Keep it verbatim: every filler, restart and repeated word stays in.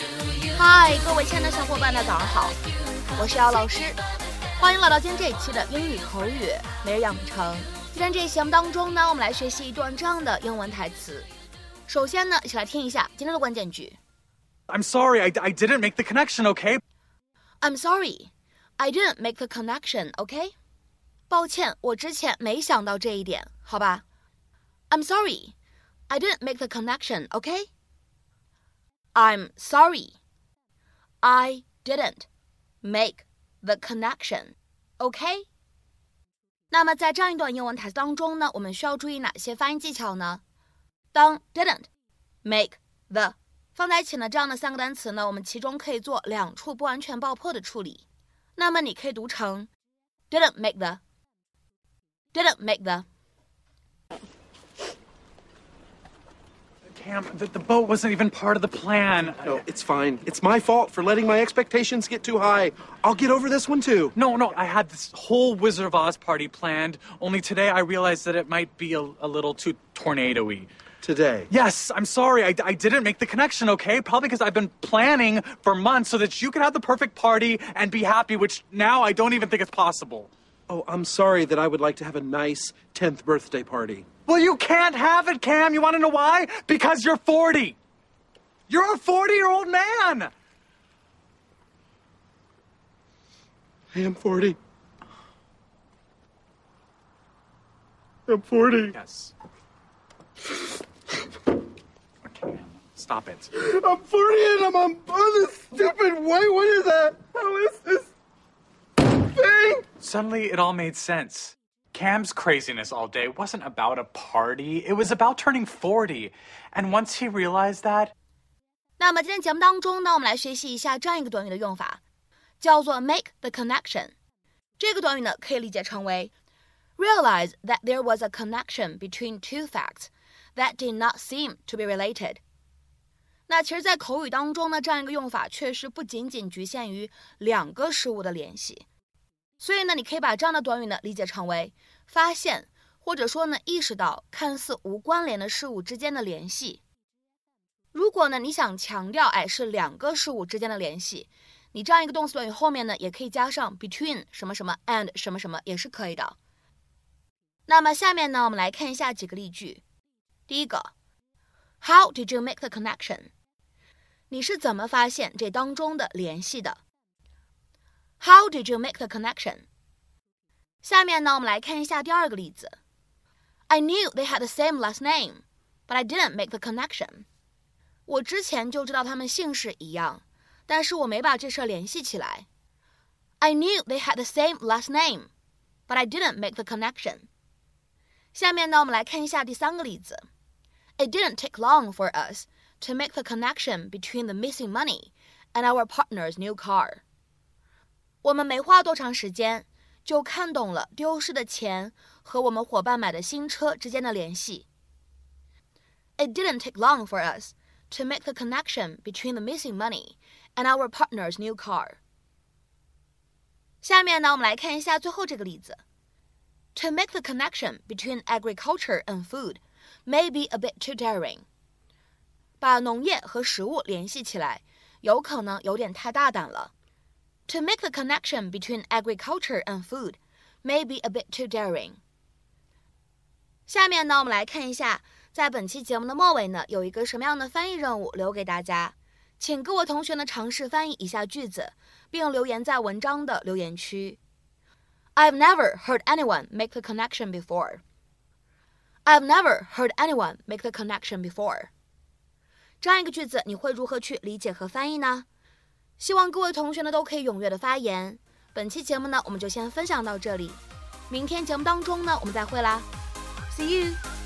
嗨，各位亲爱的小伙伴，大家早上好，我是姚老师，欢迎来到今天这一期的英语口语每日养成。今天这一期节目当中呢，我们来学习一段这样的英文台词。首先呢，一起来听一下今天的关键句。 I'm sorry, I, I didn't make the connection, okay? I'm sorry, I didn't make the connection, okay? 抱歉，我之前没想到这一点，好吧 ？I'm sorry, I didn't make the connection, okay? I'm sorry, I didn't make the connection, okay? 那么在这样一段英文台词当中呢，我们需要注意哪些发音技巧呢？当 didn't make the 放在一起呢，这样的三个单词呢，我们其中可以做两处不完全爆破的处理。那么你可以读成 didn't make the didn't make the Cam, the, the boat wasn't even part of the plan. No, it's fine. It's my fault for letting my expectations get too high. I'll get over this one too. No, no, I had this whole Wizard of Oz party planned, only today I realized that it might be a, a little too tornado-y. Today? Yes, I'm sorry, I, I didn't make the connection, okay? Probably because I've been planning for months so that you could have the perfect party and be happy, which now I don't even think it's possible. Oh, I'm sorry that I would like to have a nice tenth birthday party. Well, you can't have it, Cam. You want to know why? Because you're forty. You're a forty-year-old man. I am forty. I'm forty. Yes. Okay, stop it. I'm forty and I'm on, on this stupid white. What is that? How is this thing? Suddenly, it all made sense. Cam's craziness all day wasn't about a party. It was about turning forty. And once he realized that... 那么今天节目当中呢，我们来学习一下这样一个短语的用法，叫做 make the connection。这个短语呢，可以理解成为 realize that there was a connection between two facts that did not seem to be related。那其实在口语当中呢，这样一个用法确实不仅仅局限于两个事物的联系。所以呢，你可以把这样的短语呢理解成为发现，或者说呢意识到看似无关联的事物之间的联系。如果呢你想强调哎是两个事物之间的联系，你这样一个动词短语后面呢也可以加上 between 什么什么 and 什么什么也是可以的。那么下面呢我们来看一下几个例句。第一个 How did you make the connection？ 你是怎么发现这当中的联系的？How did you make the connection? 下面呢，我们来看一下第二个例子。I knew they had the same last name, but I didn't make the connection. 我之前就知道他们姓氏一样，但是我没把这事儿联系起来。I knew they had the same last name, but I didn't make the connection. 下面呢，我们来看一下第三个例子。It didn't take long for us to make the connection between the missing money and our partner's new car.我们没花多长时间，就看懂了丢失的钱和我们伙伴买的新车之间的联系。It didn't take long for us to make the connection between the missing money and our partner's new car. 下面呢，我们来看一下最后这个例子。To make the connection between agriculture and food may be a bit too daring. 把农业和食物联系起来，有可能有点太大胆了。To make the connection between agriculture and food may be a bit too daring. 下面呢，我们来看一下，在本期节目的末尾呢，有一个什么样的翻译任务留给大家，请各位同学呢尝试翻译以下句子，并留言在文章的留言区。I've never heard anyone make the connection before. I've never heard anyone make the connection before. 这样一个句子，你会如何去理解和翻译呢？希望各位同学呢都可以踊跃的发言。本期节目呢，我们就先分享到这里。明天节目当中呢，我们再会啦 ，See you。